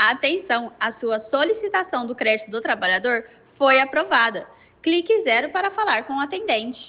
Atenção, a sua solicitação do crédito do trabalhador foi aprovada. Clique 0 para falar com o atendente.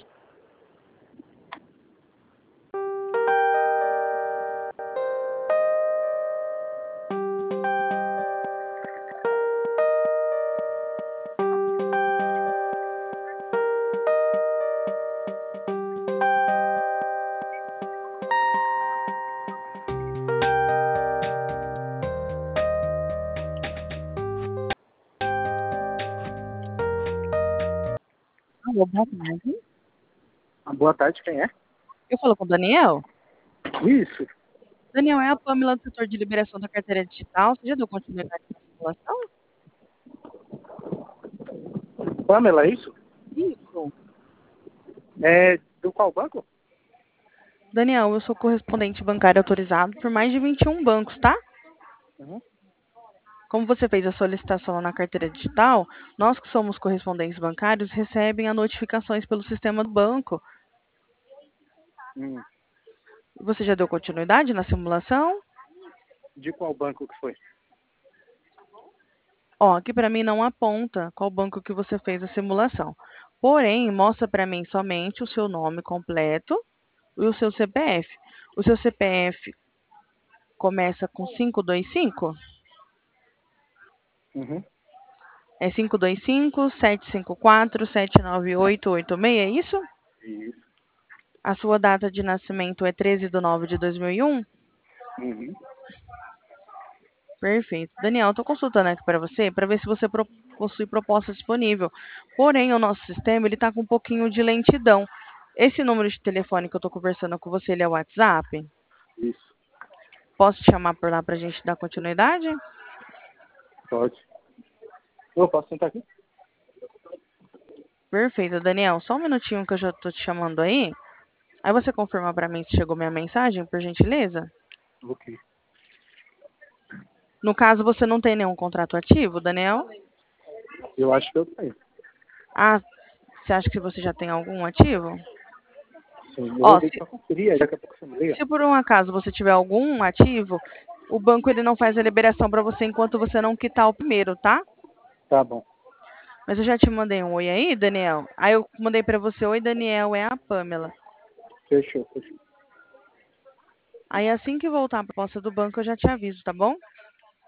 Alô, boa tarde. Boa tarde, quem é? Eu falo com o Daniel? Isso. Daniel, é a Pamela do setor de liberação da carteira digital. Você já deu continuidade na simulação? Pamela, é isso? Isso. É do qual banco? Daniel, eu sou correspondente bancário autorizado por mais de 21 bancos, tá? Uhum. Como você fez a solicitação na carteira digital, nós que somos correspondentes bancários recebem as notificações pelo sistema do banco. Hum. Você já deu continuidade na simulação? De qual banco que foi? Ó, aqui para mim não aponta qual banco que você fez a simulação. Porém, mostra para mim somente o seu nome completo e o seu CPF. O seu CPF começa com 525? Uhum. É 525-754-79886, é isso? Isso. A sua data de nascimento é 13/9/2001? Uhum. Perfeito. Daniel, estou consultando aqui para você para ver se você possui proposta disponível. Porém, o nosso sistema ele está com um pouquinho de lentidão. Esse número de telefone que eu estou conversando com você, ele é o WhatsApp? Isso. Posso te chamar por lá para a gente dar continuidade? Pode. Eu posso sentar aqui? Perfeito, Daniel. Só um minutinho que eu já estou te chamando aí. Aí você confirma para mim se chegou minha mensagem, por gentileza? Ok. No caso, você não tem nenhum contrato ativo, Daniel? Eu acho que eu tenho. Ah, você acha que você já tem algum ativo? Sim, eu Ó, liguei pra conferir, aí daqui a pouco você me liga. se por um acaso você tiver algum ativo, o banco ele não faz a liberação para você enquanto você não quitar o primeiro, tá? Tá bom. Mas eu já te mandei um oi aí, Daniel. Aí eu mandei para você, oi, Daniel, é a Pamela. Fechou. Aí assim que voltar a proposta do banco, eu já te aviso, tá bom?